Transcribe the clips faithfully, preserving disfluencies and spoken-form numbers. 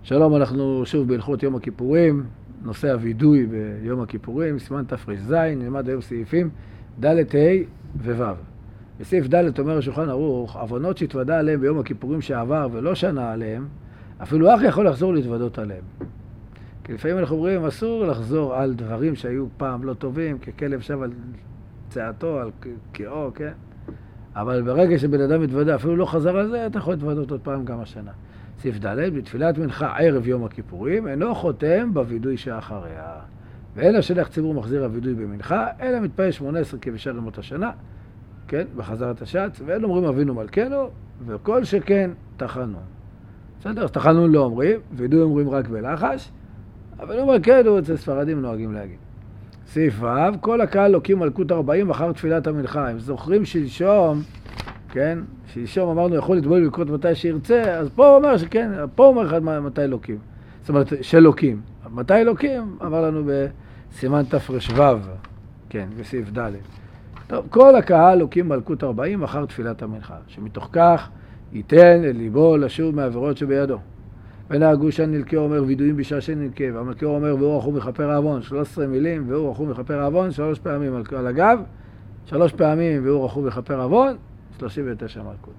שלום, אנחנו שוב בהלכות יום הכיפורים, נושא הווידוי ביום הכיפורים, סימן תר"ז, נלמד היום סעיפים ד' ה' וו'. בסעיף ד' אומר השולחן ערוך, עוונות שהתוודע עליהם ביום הכיפורים שעבר ולא שנה עליהם, אפילו אח יכול לחזור להתוודות עליהם. כי לפעמים אנחנו אומרים, אסור לחזור על דברים שהיו פעם לא טובים, ככלב שב על צעתו, על קאו, כן? אבל ברגע שבן אדם מתוודע, אפילו לא חזר על זה, אתה יכול להתוודות עוד פעם גם השנה. סעיף ד' בתפילת מנחה ערב יום הכיפורים, אינו חותם בווידוי שאחריה. ואין השלח ציבור מחזיר הווידוי במנחה, אלא מתפלל שמונה עשרה כבשאר ימות השנה, כן, בחזרת השץ, ואין אומרים אבינו מלכנו, וכל שכן תחנון. בסדר, תחנון לא אומרים, וידוי אומרים רק בלחש, אבל מלכנו אצל ספרדים נוהגים להגיד. סעיף ו' כל הקהל לוקים מלכות ארבעים אחר תפילת המנחה. הם זוכרים שלשום, כן, שלשום אמרנו יכול לטבול ולקרות מתי שירצה, אז פה הוא אומר שכן, פה הוא אומר אחד מתי לוקים. זאת אומרת, שלוקים. מתי לוקים? אמר לנו בסימן תר"ו, כן, בסעיף ד'. טוב, כל הקהל לוקים מלכות ארבעים אחר תפילת המנחה, שמתוך כך ייתן אל ליבו לשוב מהעבירות שבידו. ונהגו שהנלקה אומר וידויים בשעה שנלקה, והמלכה אומר והוא רחום מכפר העוון, שלוש עשרה מילים, והוא רחום מכפר העוון, שלוש פעמים על הגב, שלוש פעמים והוא רחום מכפר העוון, שלושים ותשע מלכות.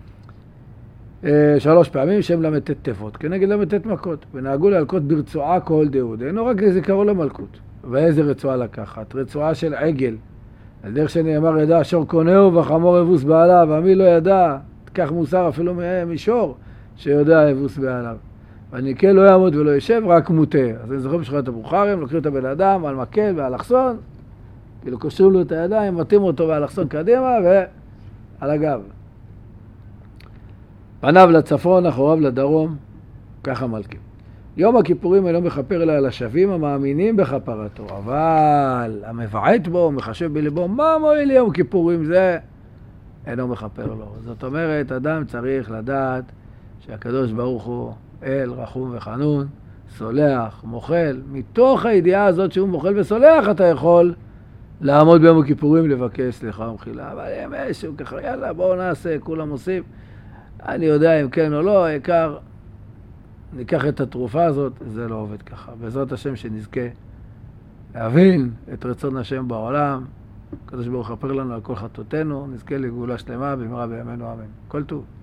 שלוש פעמים שם למתת תיבות, כנגד למתת מכות, ונהגו להלקות ברצועה כל דאוד, אינו רק לזיכרון למלכות. ואיזה רצועה לקחת? רצועה של עגל, על דרך שנאמר ידע שור קונהו וחמור אבוס בעליו, ועמי לא ידע, תקח מוסר אפילו משור שיודע אבוס בעליו. והניקה לא יעמוד ולא ישב, רק מוטה. אז אני זוכר בשכונת הבוכרים, לוקחים את הבן אדם על מקל ואלכסון, כאילו קושרו לו את הידיים, מתאים אותו באלכסון קדימה ועל הגב. פניו לצפון, אחוריו לדרום, ככה מלכים. יום הכיפורים אינו מכפר אלא על השבים המאמינים בכפרתו, אבל המבעט בו, מחשב בלבו, מה מועיל יום כיפורים זה? אינו מכפר לו. זאת אומרת, אדם צריך לדעת שהקדוש ברוך הוא אל רחום וחנון, סולח, מוחל. מתוך הידיעה הזאת שהוא מוחל וסולח, אתה יכול לעמוד ביום הכיפורים לבקש סליחה ומחילה. אבל אם משהו ככה, יאללה, בואו נעשה, כולם עושים. אני יודע אם כן או לא, העיקר ניקח את התרופה הזאת, זה לא עובד ככה. בעזרת השם שנזכה להבין את רצון השם בעולם, הקדוש ברוך הוא יכפר לנו על כל חטאותינו, נזכה לגאולה שלמה במהרה בימינו אמן. כל טוב.